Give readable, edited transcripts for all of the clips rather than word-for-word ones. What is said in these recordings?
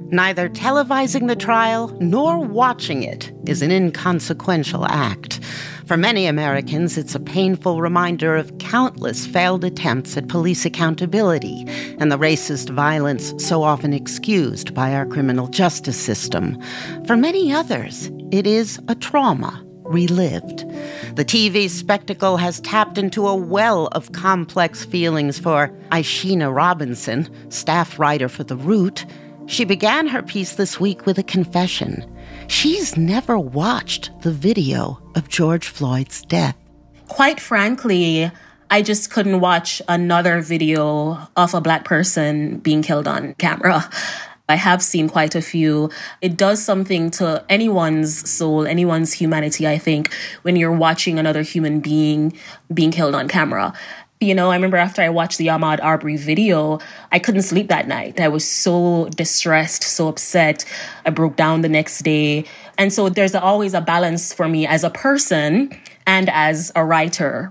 Neither televising the trial nor watching it is an inconsequential act. For many Americans, it's a painful reminder of countless failed attempts at police accountability and the racist violence so often excused by our criminal justice system. For many others, it is a trauma relived. The TV spectacle has tapped into a well of complex feelings for Ishina Robinson, staff writer for The Root. She began her piece this week with a confession. She's never watched the video of George Floyd's death. Quite frankly, I just couldn't watch another video of a Black person being killed on camera. I have seen quite a few. It does something to anyone's soul, anyone's humanity, I think, when you're watching another human being being killed on camera. You know, I remember after I watched the Ahmaud Arbery video, I couldn't sleep that night. I was so distressed, so upset. I broke down the next day. And so there's always a balance for me as a person and as a writer.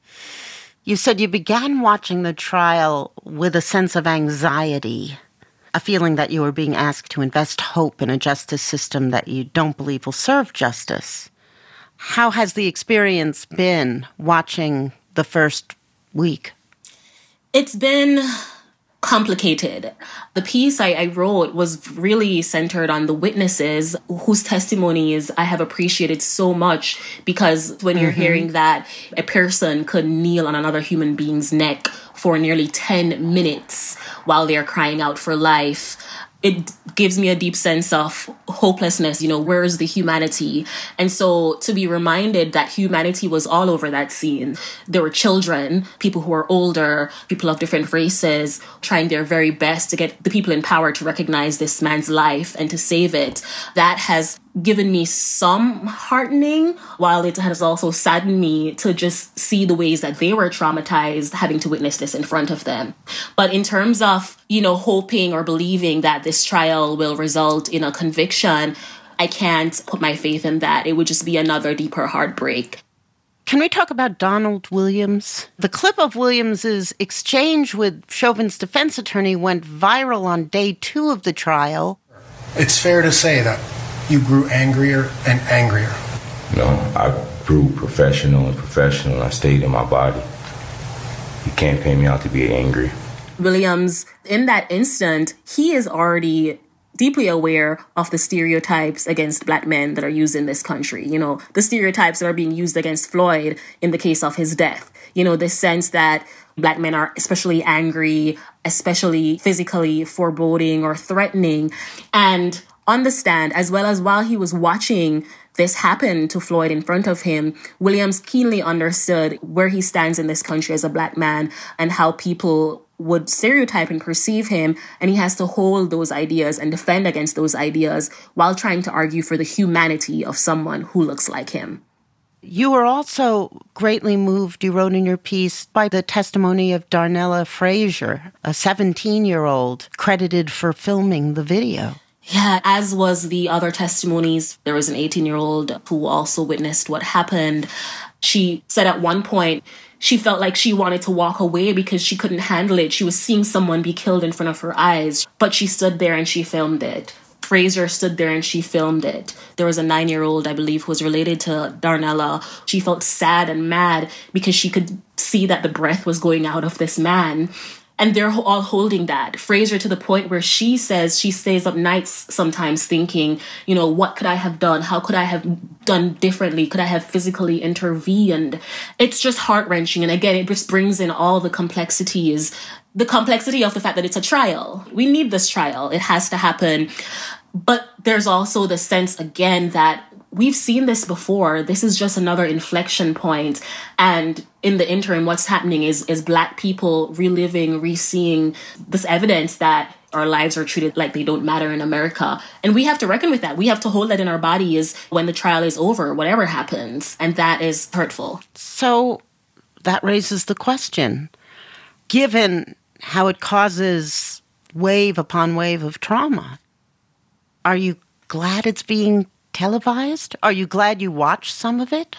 You said you began watching the trial with a sense of anxiety, a feeling that you were being asked to invest hope in a justice system that you don't believe will serve justice. How has the experience been watching the first week? It's been complicated. The piece I wrote was really centered on the witnesses whose testimonies I have appreciated so much, because when you're hearing that a person could kneel on another human being's neck for nearly 10 minutes while they're crying out for life, it gives me a deep sense of hopelessness. You know, where is the humanity? And so to be reminded that humanity was all over that scene. There were children, people who were older, people of different races, trying their very best to get the people in power to recognize this man's life and to save it. That has given me some heartening, while it has also saddened me to just see the ways that they were traumatized having to witness this in front of them. But in terms of, you know, hoping or believing that this trial will result in a conviction, I can't put my faith in that. It would just be another deeper heartbreak. Can we talk about Donald Williams? The clip of Williams's exchange with Chauvin's defense attorney went viral on day 2 of the trial. It's fair to say that you grew angrier and angrier. No, I grew professional. I stayed in my body. You can't pay me out to be angry. Williams, in that instant, he is already deeply aware of the stereotypes against Black men that are used in this country. You know, the stereotypes that are being used against Floyd in the case of his death. You know, the sense that Black men are especially angry, especially physically foreboding or threatening. And on the stand, as well as while he was watching this happen to Floyd in front of him, Williams keenly understood where he stands in this country as a Black man and how people would stereotype and perceive him, and he has to hold those ideas and defend against those ideas while trying to argue for the humanity of someone who looks like him. You were also greatly moved, you wrote in your piece, by the testimony of Darnella Frazier, a 17-year-old credited for filming the video. Yeah, as was the other testimonies. There was an 18-year-old who also witnessed what happened. She said at one point she felt like she wanted to walk away because she couldn't handle it. She was seeing someone be killed in front of her eyes, but she stood there and she filmed it. Frazier stood there and she filmed it. There was a 9-year-old, I believe, who was related to Darnella. She felt sad and mad because she could see that the breath was going out of this man. And they're all holding that. Frazier to the point where she says she stays up nights sometimes thinking, you know, what could I have done? How could I have done differently? Could I have physically intervened? It's just heart-wrenching. And again, it just brings in all the complexities, the complexity of the fact that it's a trial. We need this trial. It has to happen. But there's also the sense, again, that we've seen this before. This is just another inflection point. And in the interim, what's happening is Black people reliving, reseeing this evidence that our lives are treated like they don't matter in America. And we have to reckon with that. We have to hold that in our bodies when the trial is over, whatever happens. And that is hurtful. So that raises the question, given how it causes wave upon wave of trauma, are you glad it's being televised? Are you glad you watched some of it?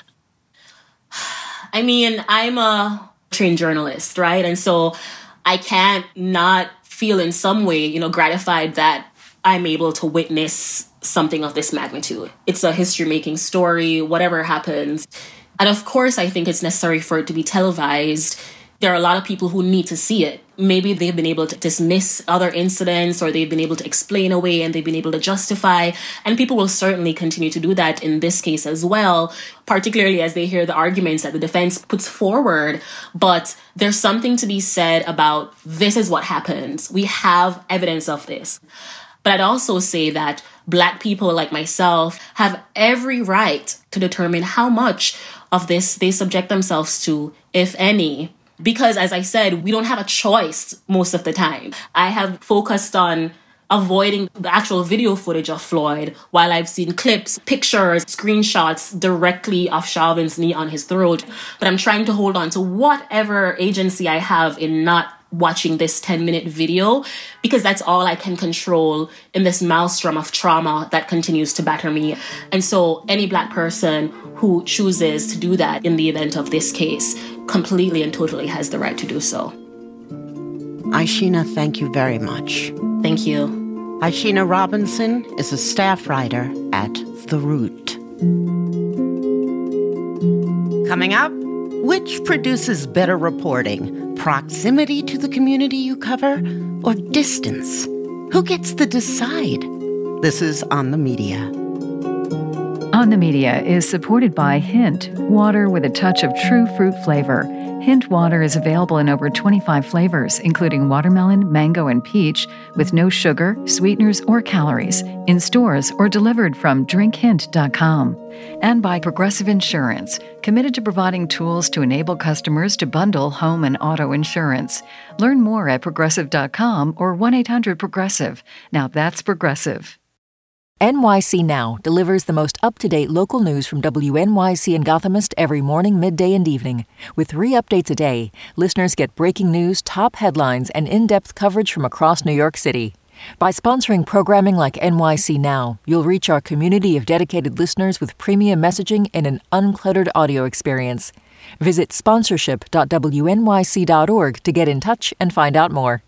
I mean, I'm a trained journalist, right? And so I can't not feel in some way, you know, gratified that I'm able to witness something of this magnitude. It's a history-making story, whatever happens. And of course, I think it's necessary for it to be televised. There are a lot of people who need to see it. Maybe they've been able to dismiss other incidents, or they've been able to explain away and they've been able to justify. And people will certainly continue to do that in this case as well, particularly as they hear the arguments that the defense puts forward. But there's something to be said about this is what happens. We have evidence of this. But I'd also say that Black people like myself have every right to determine how much of this they subject themselves to, if any. Because, as I said, we don't have a choice most of the time. I have focused on avoiding the actual video footage of Floyd, while I've seen clips, pictures, screenshots directly of Chauvin's knee on his throat. But I'm trying to hold on to whatever agency I have in not watching this 10-minute video, because that's all I can control in this maelstrom of trauma that continues to batter me. And so any Black person who chooses to do that in the event of this case completely and totally has the right to do so. Aishina, thank you very much. Thank you. Aishina Robinson is a staff writer at The Root. Coming up, which produces better reporting? Proximity to the community you cover or distance? Who gets to decide? This is On the Media. On the Media is supported by Hint, water with a touch of true fruit flavor. Hint water is available in over 25 flavors, including watermelon, mango, and peach, with no sugar, sweeteners, or calories, in stores or delivered from drinkhint.com. And by Progressive Insurance, committed to providing tools to enable customers to bundle home and auto insurance. Learn more at progressive.com or 1-800-PROGRESSIVE. Now that's Progressive. NYC Now delivers the most up-to-date local news from WNYC and Gothamist every morning, midday, and evening. With 3 updates a day, listeners get breaking news, top headlines, and in-depth coverage from across New York City. By sponsoring programming like NYC Now, you'll reach our community of dedicated listeners with premium messaging and an uncluttered audio experience. Visit sponsorship.wnyc.org to get in touch and find out more.